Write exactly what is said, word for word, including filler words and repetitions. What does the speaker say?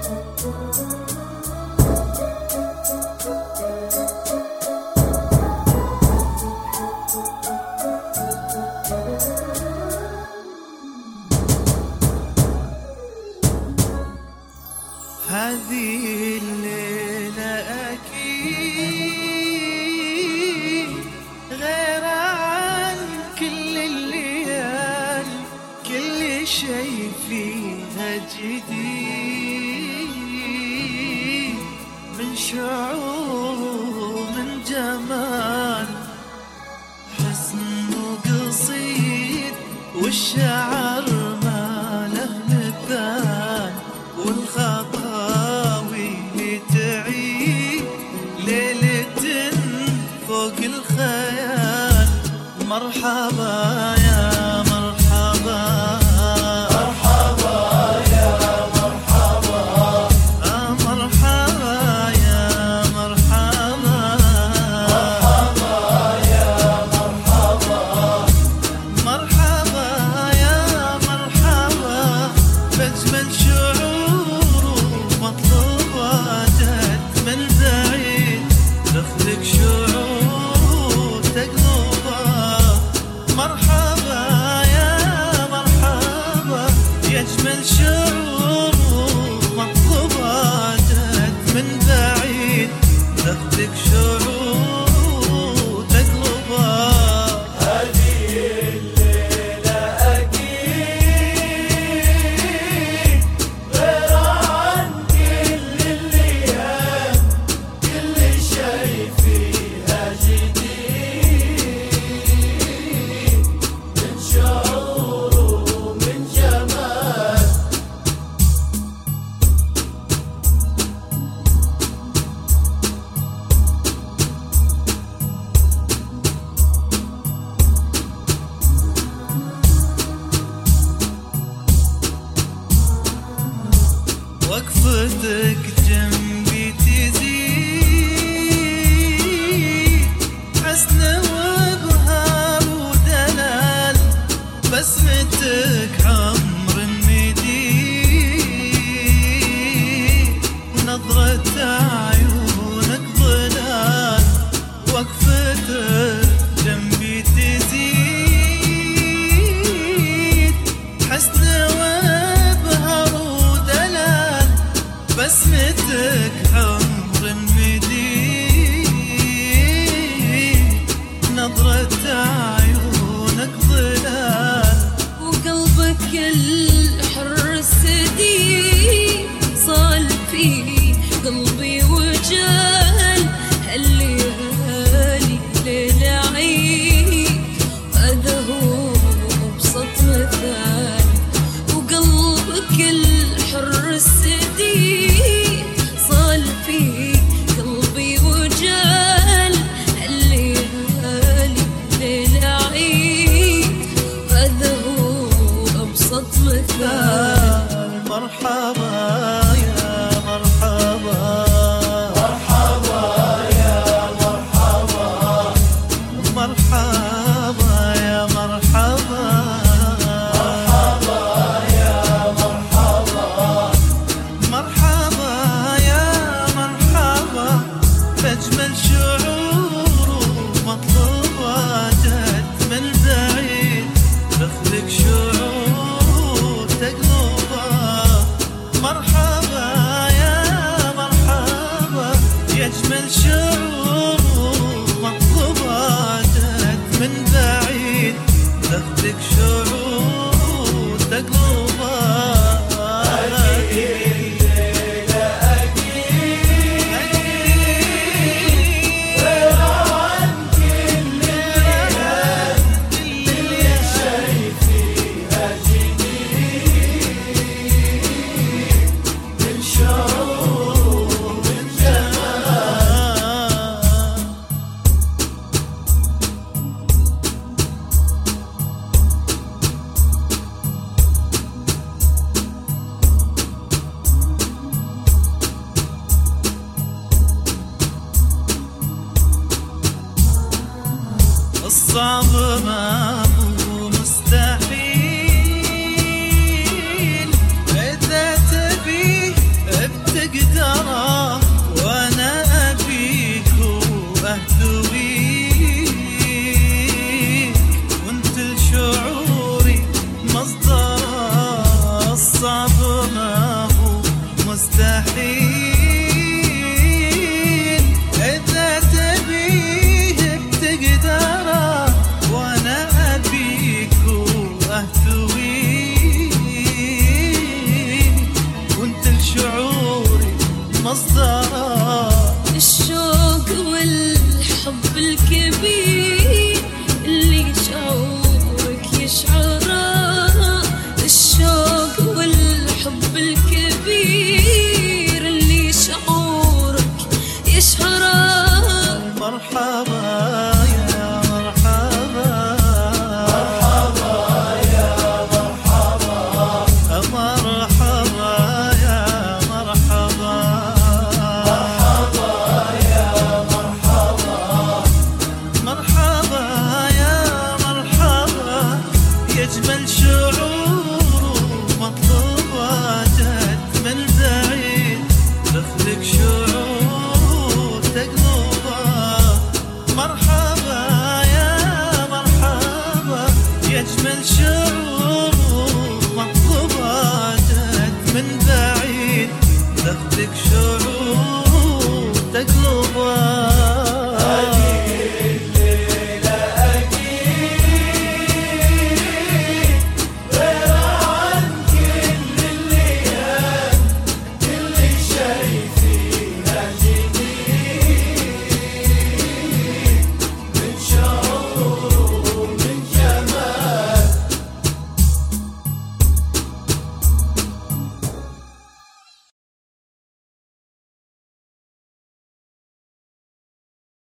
هذه الليلة أكيد غير عن كل الليال، كل شي فيها جديد، من شعور ومن جمال، حسن وقصيد والشعر ما له مثال، والخطاوي تعيد ليلة فوق الخيال. مرحبا يا مرحبا، مرحبا يا مرحبا، آه مرحبا يا مرحبا، مرحبا يا مرحبا، مرحبا يا مرحبا، بأجمل شعور مطلوبة جت من بعيد، تخلق شعور تقلبه. مرحبا يا مرحبا، يجمل شعور مطلوبة جت من بعيد، تخلق شعور تقلبه. هذه الليلة أكيد غير عن كل الليال، كل شي فيها جديد، من شعور ومن جمال. وقفتك جنبي تزيد حسن وابهار ودلال، بسمتك عمر مديد، نظرة عيونك ظلال. وقفتك جنبي تزيد حسن وابهار ودلال، بسمتك عمر مديد، نظرة عيونك ظلال. وقلبك الحر السديد صال فيه قلبي وجال، هالليالي ليل عيد، هذا هو أبسط مثال. وقلبك الحر السديد صال فيه قلبي وجال، هالليالي ليل عيد، هذا هو أبسط مثال. مرحبا يا مرحبا، مرحبا يا مرحبا، مرحبا يا مرحبا، مرحبا يا مرحبا، مرحبا يا مرحبا، بأجمل شعور مطلوبة جت من بعيد، تخلق شعور تقلبه. مرحبا يا مرحبا، يجمل شعور مطلوبة جت من بعيد، تخلق شعور تقلبه. الصعب ما هو مستحيل، إذا تبيه شعوري مصدره. الشوق والحب الكبير اللي شعور